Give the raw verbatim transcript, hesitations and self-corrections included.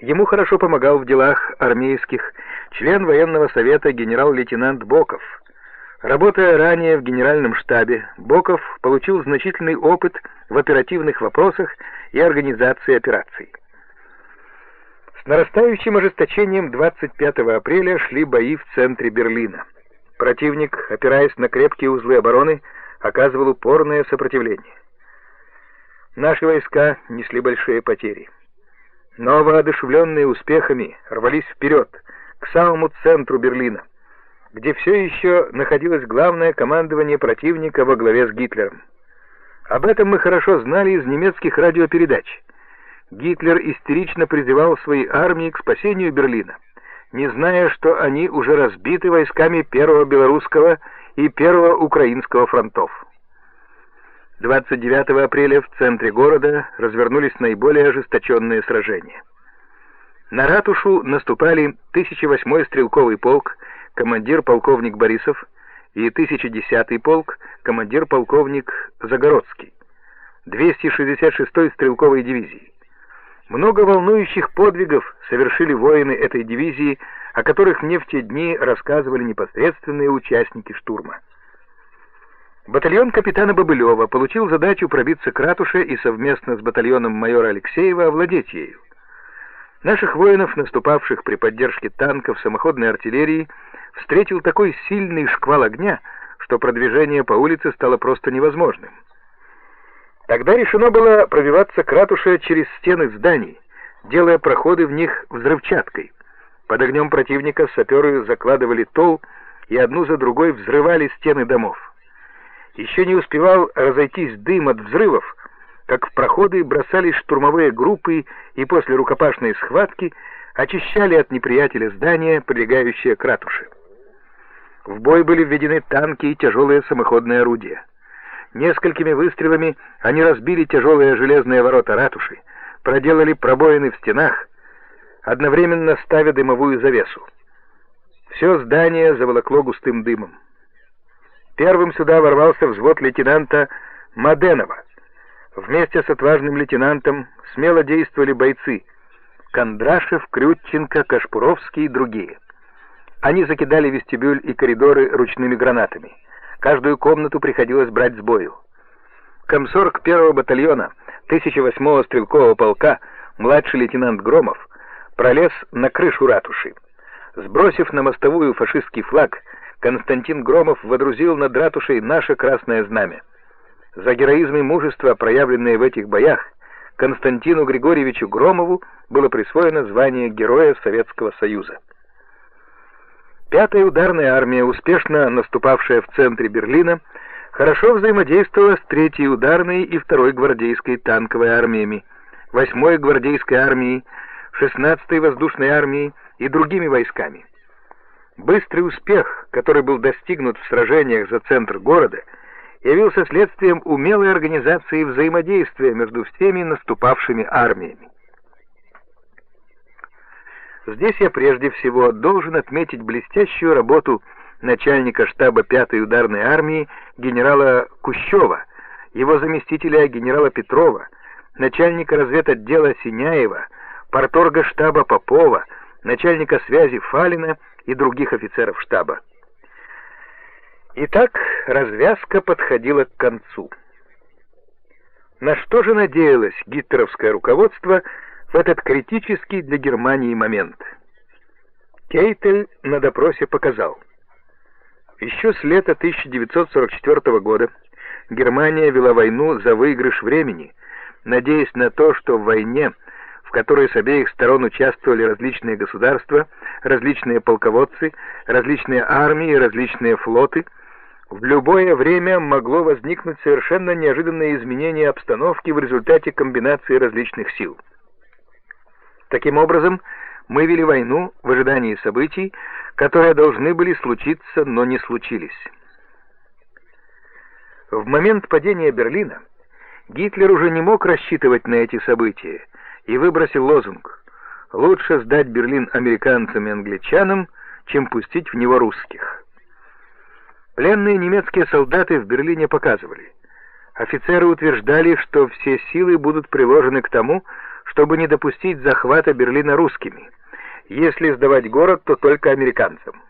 Ему хорошо помогал в делах армейских член военного совета генерал-лейтенант Боков. Работая ранее в генеральном штабе, Боков получил значительный опыт в оперативных вопросах и организации операций. С нарастающим ожесточением двадцать пятого апреля шли бои в центре Берлина. Противник, опираясь на крепкие узлы обороны, оказывал упорное сопротивление. Наши войска несли большие потери, но воодушевленные успехами рвались вперед, к самому центру Берлина, где все еще находилось главное командование противника во главе с Гитлером. Об этом мы хорошо знали из немецких радиопередач. Гитлер истерично призывал свои армии к спасению Берлина, не зная, что они уже разбиты войсками Первого Белорусского и Первого Украинского фронтов. двадцать девятого апреля в центре города развернулись наиболее ожесточенные сражения. На ратушу наступали тысяча восьмой стрелковый полк, командир полковник Борисов, и тысяча десятый полк, командир полковник Загородский, двести шестьдесят шестой стрелковой дивизии. Много волнующих подвигов совершили воины этой дивизии, о которых мне в те дни рассказывали непосредственные участники штурма. Батальон капитана Бобылева получил задачу пробиться к ратуше и совместно с батальоном майора Алексеева овладеть ею. Наших воинов, наступавших при поддержке танков, самоходной артиллерии, встретил такой сильный шквал огня, что продвижение по улице стало просто невозможным. Тогда решено было пробиваться к ратуше через стены зданий, делая проходы в них взрывчаткой. Под огнем противника саперы закладывали тол и одну за другой взрывали стены домов. Еще не успевал разойтись дым от взрывов, как в проходы бросались штурмовые группы и после рукопашной схватки очищали от неприятеля здания, прилегающее к ратуше. В бой были введены танки и тяжелые самоходные орудия. Несколькими выстрелами они разбили тяжелые железные ворота ратуши, проделали пробоины в стенах, одновременно ставя дымовую завесу. Все здание заволокло густым дымом. Первым сюда ворвался взвод лейтенанта Маденова. Вместе с отважным лейтенантом смело действовали бойцы Кондрашев, Крютченко, Кашпуровский и другие. Они закидали вестибюль и коридоры ручными гранатами. Каждую комнату приходилось брать с бою. Комсорг первого батальона тысяча восьмого стрелкового полка, младший лейтенант Громов, пролез на крышу ратуши. Сбросив на мостовую фашистский флаг, Константин Громов водрузил над ратушей наше красное знамя. За героизм и мужество, проявленные в этих боях, Константину Григорьевичу Громову было присвоено звание Героя Советского Союза. Пятая ударная армия, успешно наступавшая в центре Берлина, хорошо взаимодействовала с третьей ударной и второй гвардейской танковой армиями, восьмой гвардейской армией, шестнадцатой воздушной армией и другими войсками. Быстрый успех, который был достигнут в сражениях за центр города, явился следствием умелой организации взаимодействия между всеми наступавшими армиями. Здесь я прежде всего должен отметить блестящую работу начальника штаба пятой ударной армии генерала Кущева, его заместителя генерала Петрова, начальника разведотдела Синяева, парторга штаба Попова, начальника связи Фалина и других офицеров штаба. Итак, развязка подходила к концу. На что же надеялось гитлеровское руководство в этот критический для Германии момент? Кейтель на допросе показал: еще с лета тысяча девятьсот сорок четвёртого года Германия вела войну за выигрыш времени, надеясь на то, что в войне, в которой с обеих сторон участвовали различные государства, различные полководцы, различные армии, различные флоты, в любое время могло возникнуть совершенно неожиданное изменение обстановки в результате комбинации различных сил. Таким образом, мы вели войну в ожидании событий, которые должны были случиться, но не случились. В момент падения Берлина Гитлер уже не мог рассчитывать на эти события и выбросил лозунг: «Лучше сдать Берлин американцам и англичанам, чем пустить в него русских». Пленные немецкие солдаты в Берлине показывали: офицеры утверждали, что все силы будут приложены к тому, чтобы не допустить захвата Берлина русскими. Если сдавать город, то только американцам.